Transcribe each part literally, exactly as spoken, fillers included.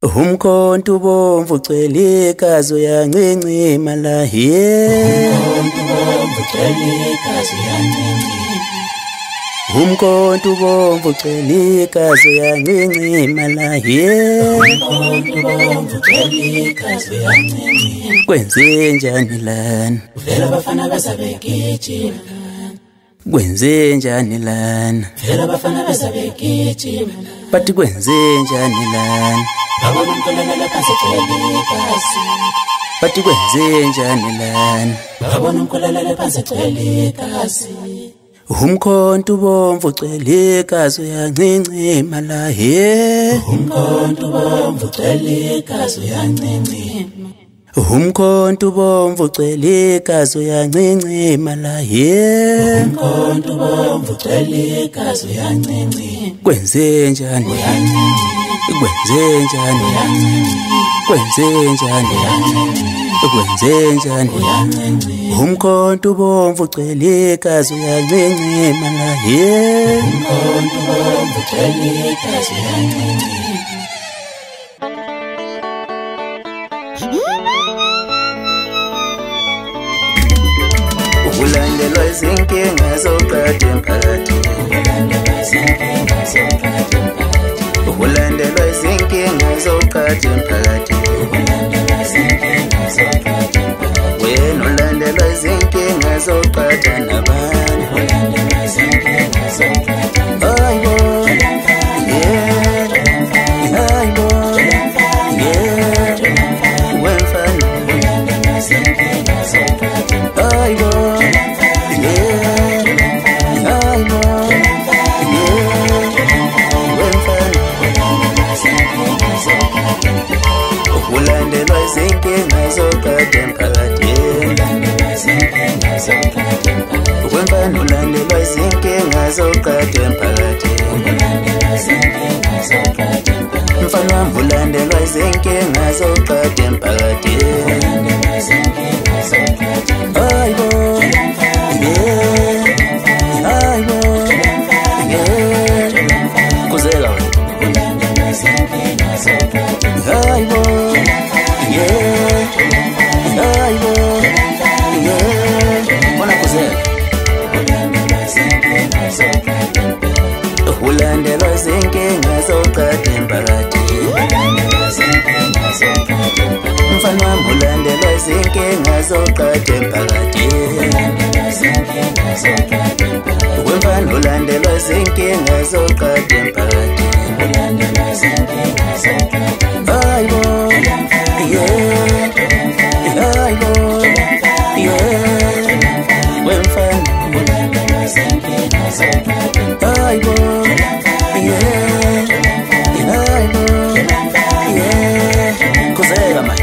Umkhonto ubomvu ugcwele igazi uyancencima la he. Umkhonto ubomvu ugcwele igazi uyancencima. Umkhonto ubomvu ugcwele igazi uyancencima la he. Umkhonto ubomvu ugcwele igazi uyancencima. Kwenzenjani lana? Vela abafana besabegijima. Kwenzenjani lana? Vela abafana besabegijima. Bathi kwenzenjani lana? Babona umkholelele phansi egcwele igazi. Bathi kwenzenjani lana? Babona umkholelele phansi egcwele igazi. Umkhonto ubomvu ugcwele igazi uyancencima la he. Umkhonto ubomvu ugcwele igazi uyancencima. Umkhonto ubomvu ugcwele igazi uyancencima la he. Umkhonto ubomvu ugcwele igazi uyancencima. Kwenzenjani? Kwenzenjani? Kwenzenjani? Kwenzenjani? Umkhonto ubomvu ugcwele igazi uyancencima la he. Umkhonto ubomvu ugcwele igazi uyancencima. Ulandelwa izinkinga zomphakathi emphakathini. Ulandelwa izinkinga zomphakathi emphakathini. Ulandelwa izinkinga zomphakathi emphakathini. Ulandelwa izinkinga zomphakathi emphakathini. Wena ulandelwa izinkinga zomphakathi nabantu. Ulandelwa izinkinga zomphakathi emphakathini. Hayibo, yeah, hayibo, yeah, wemfana. Ulandelwa izinkinga zomphakathi emphakathini. Hayibo, yeah, hayibo, yeah, wemfana. Ulandelwa izinkinga zomphakathi emphakathini. Wemfana ulandelwa izinkinga zomphakathi emphakathini. Mfana wami ulandelwa izinkinga zomphakathi emphakathini. Hayibo, yeah, hayibo, yeah, kuzeka wena. Hayibo, yeah, hayibo, yeah, bona kuzeka. Ulandelwa izinkinga zomphakathi emphakathini. Mfana wami ulandelwa izinkinga zomphakathi emphakathini. Wemfana ulandelwa izinkinga zomphakathi emphakathini. Hayibo, yeah, hayibo, yeah, wemfana. Hayibo, yeah, hayibo, yeah, kuzeka manje.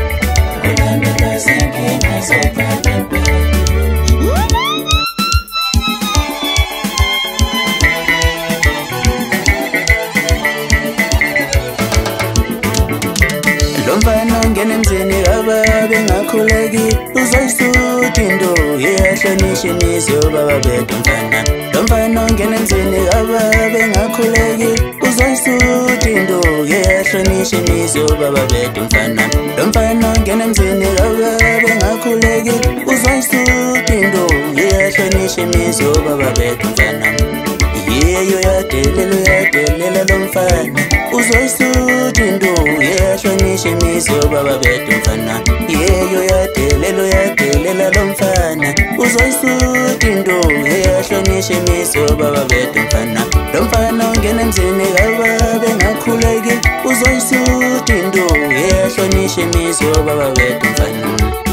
Lo mfana ongena emzini kababe ngakhuleki uzoyisuthi into iyahlonishwa imizwa yobaba bethu mfana. Lo mfana ongena emzini kababe ngakhuleki uzoyisuthi into iyahlonishwa imizwa yobaba bethu mfana. Lo mfana ongena emzini kababe ngakhuleki uzoyisuthi into iyahlonishwa imizwa yobaba bethu mfana. Yeyo yadelela uyadelela lo mfana uzoyisuthi into iyahlonishwa imizwa yobaba bethu mfana. Yeyo yadelela uyadelela lo mfana uzoyisuthi into iyahlonishwa imizwa yobaba bethu mfana. Lo mfana ongena emzini kababe ngakhuleki uzoyisuthi into iyahlonishwa imizwa yobaba bethu mfana.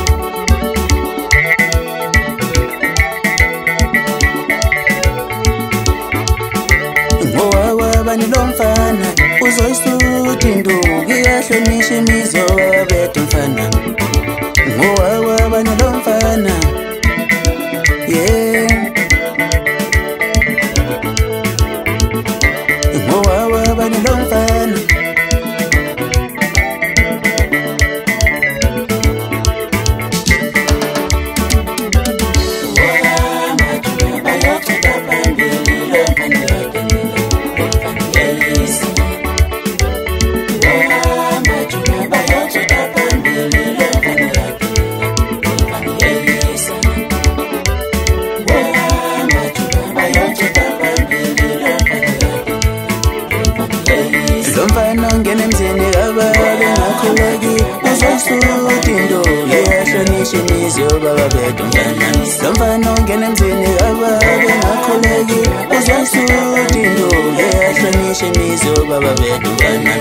Ngowabani lo mfana uzoyisuthi into iyahlonishwa imizwa yobaba bethu mfana. Ngowabani lo mfana, yeah, ngowabani lo mfana. What emzini kababe ngakhuleki uzoyisuthi into iyahlonishwa imizi yobaba bethu mfana lo mfana ongena emzini kababe ngakhuleki uzoyisuthi into iyahlonishwa imizi yobaba bethu mfana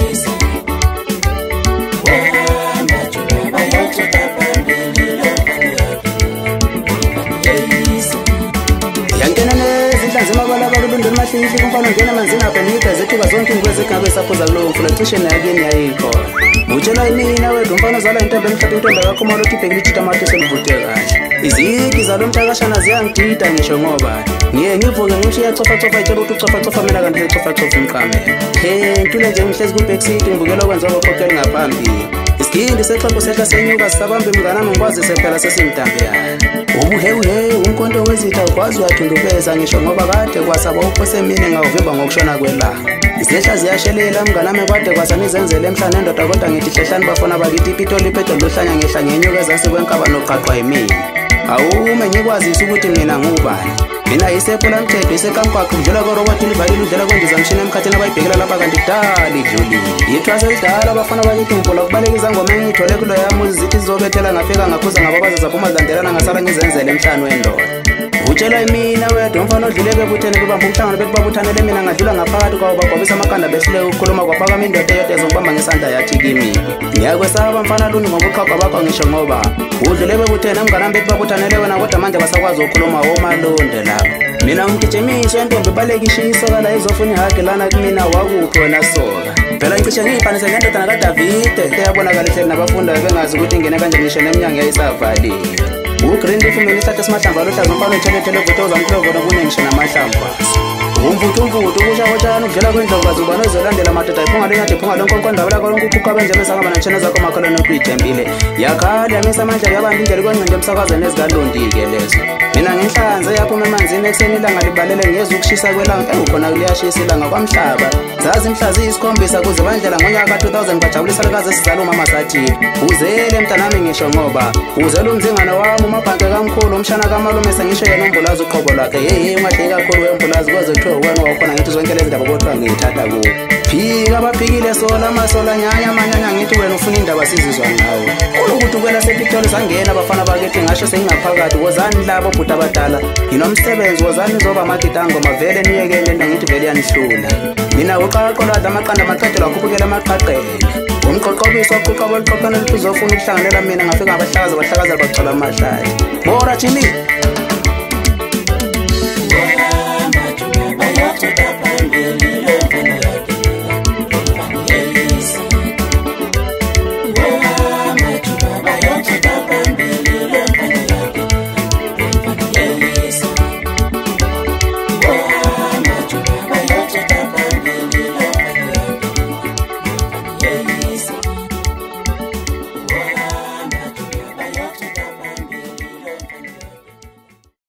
yangena nezindlanzi mabalaba kulundela mahlihli kumfana ongena emanzini abhenika zethuka zonke ingwezigabe saphuza kulowo mfula cishe nakini yayikhona utshela mina wedwa umfana ozala intombi emhlaphe intombi yakho uma lokhu ibhekile ithi tamati selivute kahle izigi zalo mthakashana ziyangidida ngisho ngoba ngiye ngivuke ngishiya cofa-cofa itshela ukuthi ucofa-cofa mina kanti cofa-cofa umqamela he ntule nje ngihlezi ku-backseat ngibukela okwenza abakhokheli ngaphambili isigindi sexhego sehla senyuka sisabambe mnganami ngikwazise phela sesimdambe yayo ubuhewuhe umkhonto wezitha ukwazi uyathundubeza ngisho ngoba kade kwasaba uphose mine ngawuvimba ngokushona kwelanga izehla ziyashelela mnganami kade kwasanizenzele emhlane endoda kodwa ngithi hlehlani bafona bakithi ipitoli ipetoli luhlanya ngehla ngenyuka ezasi kwenkaba noqaqwa yimina awume ngikwazisa ukuthi mina ngubani mina yisepho lamthetho isekamkwakho udlula koroboti livalile udlela kwendizamshini emkhathini abayibhekela lapha kanti kudala idlulile yithwase lidala abafana bakithi ngiphola kubaleka izangoma engiyithole kulo yami uzizithi zizobethela ngafika ngaphuza ngababaza zaphuma zilandelana ngasala ngizenzele emhlane wendoda utshela imina wedwa umfana odluleke ebuthene bebamba umhlangano bethi babuthanele mina ngadlula ngaphakathi kwawo bagwabisa amakanda behluleka ukukhuluma kwaphakama indoda eyodwa ezongibamba ngesandla yathi kimi ngiyakwesaba mfana luni ngobuqhaqwa bakho ngisho ngoba udlule bebuthene mnganami bethi babuthanele wena kodwa manje basakwazi ukukhuluma womalonde lapho mina umgijimiso entombi balekishe isokala izofuna ihage lana kumina wakuphi wena soka phela ngicishe ngiyiphanise ngendodana kadavide eyabonakala ihleli nabafundi bebengazi ukuthi ingene kanje ngisho neminyango yayisavalile ugreen leaf mina isathe simahlamvu aluhlaza umfana othelethele vuto zamhlovona kunemisho namahlamvu umvuthu umvuthu ukushakotshana ukudlela kwendlovukazi ubani ozolandela madoda iphunga lenyathi iphunga lonkonkondabuela kolonkukhukha benjemesanga banatshena zakho makholweni okuyithembile yakhala yamisa amandla yabamba indlela kwencinde emsakazweni ezikalondi-ke lezo mina ngenhlanze yaphuma emanzini ekuseni ilanga libalele ngeza ukushisa kwelanga engukhona liyashisa ilanga kwamhlaba zazi mhla ziyisikhombisa kuze bandlela ngonyaka ka-two thousand bajabulisa likazi esizala umama sathi uzele mntanami ngisho ngoba uzele umzingane wami umabhanke kamkhulu umshana kamalume sengisho yena umbulazi uqhobo lwakhe yeyi ungahleki kakhulu wembulazi kwaze kuthiwe wena wakhona ngithi zonke lezi ndaba kodwa ngiyithatha kuwo phika abaphikile sola amasola nyanya manyanya ngithi wena ufuna indaba sizizwa ngawo ukuthi ukwela sepitoli sangena abafana bakithi ngasho sengingaphakathi wozani labo bhuti abadala nginomsebenzi wozani nizoba amagitango mavele niyekele nto ngithi vele yanihlula mina uqaqo lwadla amaqanda amaqedela wakhuphukela amaqaqela umqoqobiso waquqa boliqoqana liphi uzofuna ukuhlanganela mina ngafika ngabahlakaza bahlakazela bagcola amahlali bora jimmy